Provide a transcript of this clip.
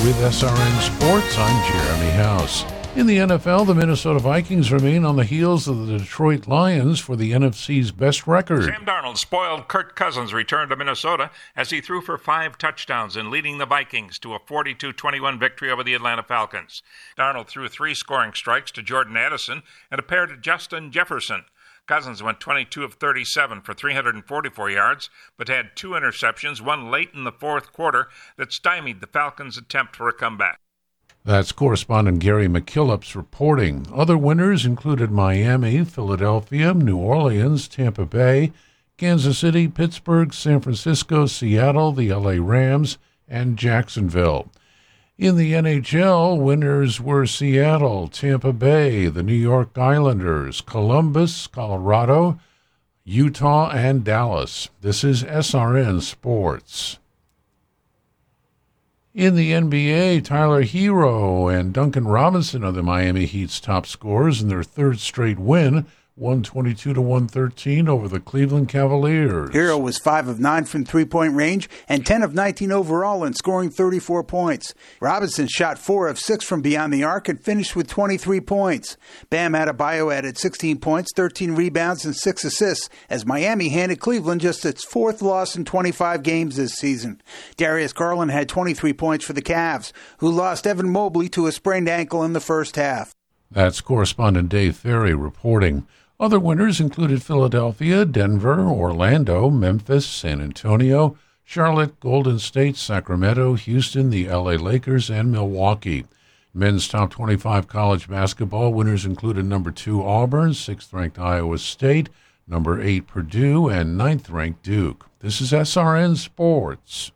with SRN Sports. I'm Jeremy House. In the NFL, the Minnesota Vikings remain on the heels of the Detroit Lions for the NFC's best record. Sam Darnold spoiled Kirk Cousins' return to Minnesota as he threw for 5 touchdowns in leading the Vikings to a 42-21 victory over the Atlanta Falcons. Darnold threw 3 scoring strikes to Jordan Addison and a pair to Justin Jefferson. Cousins went 22 of 37 for 344 yards, but had 2 interceptions, one late in the fourth quarter, that stymied the Falcons' attempt for a comeback. That's correspondent Gary McKillop's reporting. Other winners included Miami, Philadelphia, New Orleans, Tampa Bay, Kansas City, Pittsburgh, San Francisco, Seattle, the LA Rams, and Jacksonville. In the NHL, winners were Seattle, Tampa Bay, the New York Islanders, Columbus, Colorado, Utah, and Dallas. This is SRN Sports. In the NBA, Tyler Hero and Duncan Robinson are the Miami Heat's top scorers in their third straight win, 122-113 over the Cleveland Cavaliers. Hero was 5 of 9 from three-point range and 10 of 19 overall in scoring 34 points. Robinson shot 4 of 6 from beyond the arc and finished with 23 points. Bam Adebayo added 16 points, 13 rebounds, and 6 assists as Miami handed Cleveland just its 4th loss in 25 games this season. Darius Garland had 23 points for the Cavs, who lost Evan Mobley to a sprained ankle in the first half. That's correspondent Dave Ferry reporting. Other winners included Philadelphia, Denver, Orlando, Memphis, San Antonio, Charlotte, Golden State, Sacramento, Houston, the LA Lakers, and Milwaukee. Men's top 25 college basketball winners included number 2 Auburn, 6th-ranked Iowa State, number 8 Purdue, and 9th-ranked Duke. This is SRN Sports.